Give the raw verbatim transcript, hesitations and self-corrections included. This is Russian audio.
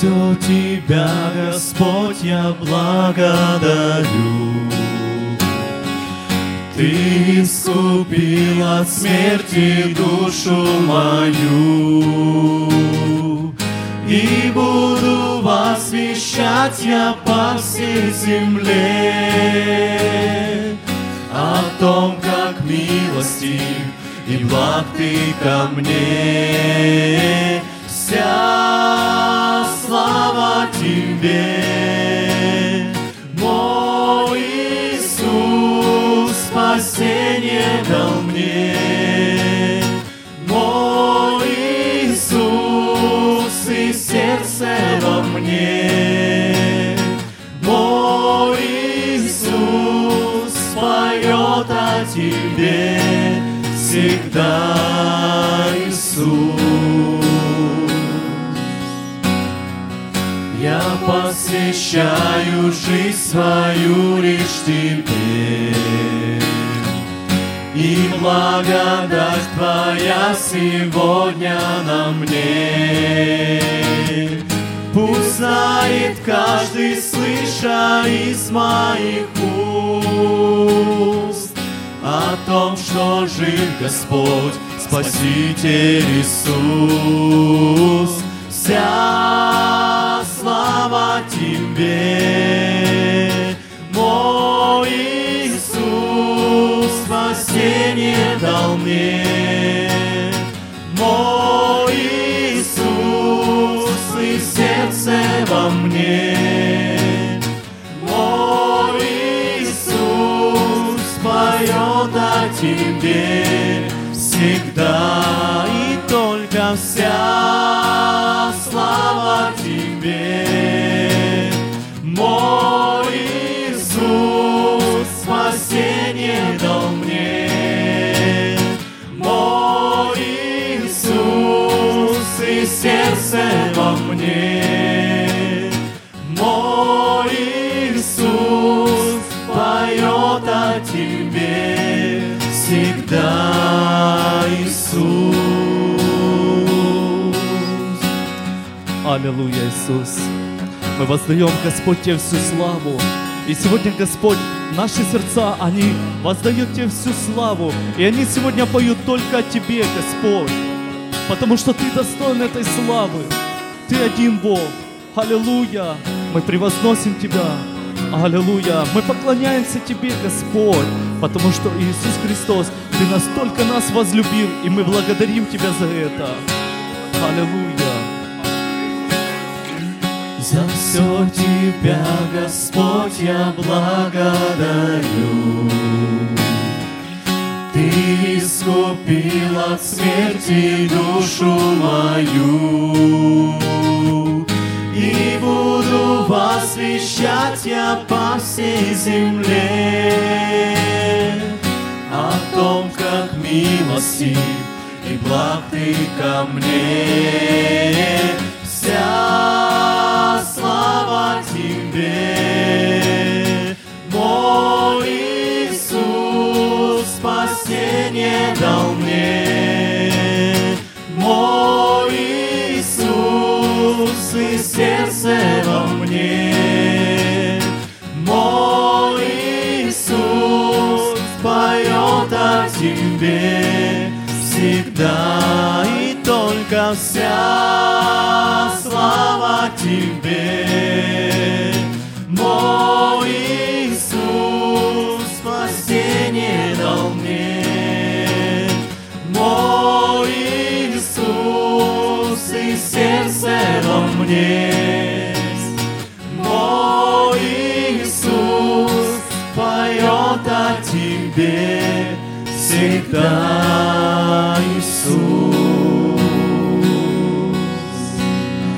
все Тебя, Господь, я благодарю. Ты искупил от смерти душу мою, и буду возвещать я по всей земле о том, как милостив и благ Ты ко мне. Вся слава Тебе, мой Иисус, спасение дал мне. Мой Иисус, и сердце во мне. Мой Иисус поет о Тебе всегда, Иисус. Я посвящаю жизнь свою лишь Тебе, и благодать Твоя сегодня на мне. Пусть знает каждый, слыша из моих уст о том, что жив Господь, Спаситель Иисус. Вся слава Тебе, мой Иисус, спасение дал мне. Мой Иисус, и сердце во мне. Мой Иисус поет о Тебе всегда и только. Вся слава Тебе, мой Иисус, спасение дал мне. Мой Иисус, и сердце во мне. Мой Иисус поет о Тебе всегда, Иисус. Аллилуйя, Иисус. Мы воздаем, Господь, Тебе всю славу. И сегодня, Господь, наши сердца, они воздают Тебе всю славу. И они сегодня поют только о Тебе, Господь. Потому что Ты достоин этой славы. Ты один Бог. Аллилуйя. Мы превозносим Тебя. Аллилуйя. Мы поклоняемся Тебе, Господь. Потому что Иисус Христос, Ты настолько нас возлюбил. И мы благодарим Тебя за это. Аллилуйя. За все Тебя, Господь, я благодарю. Ты искупил от смерти душу мою, и буду возвещать я по всей земле о том, как милостив и благ Ты ко мне. Вся слава Тебе, мой Иисус, спасение дал мне. Мой Иисус, и сердце во мне. Мой Иисус поет о Тебе всегда и только. Вся слава Тебе, мой Иисус, спасение дал мне. Мой Иисус, и сердце во мне. Мой Иисус поет о Тебе всегда, Иисус.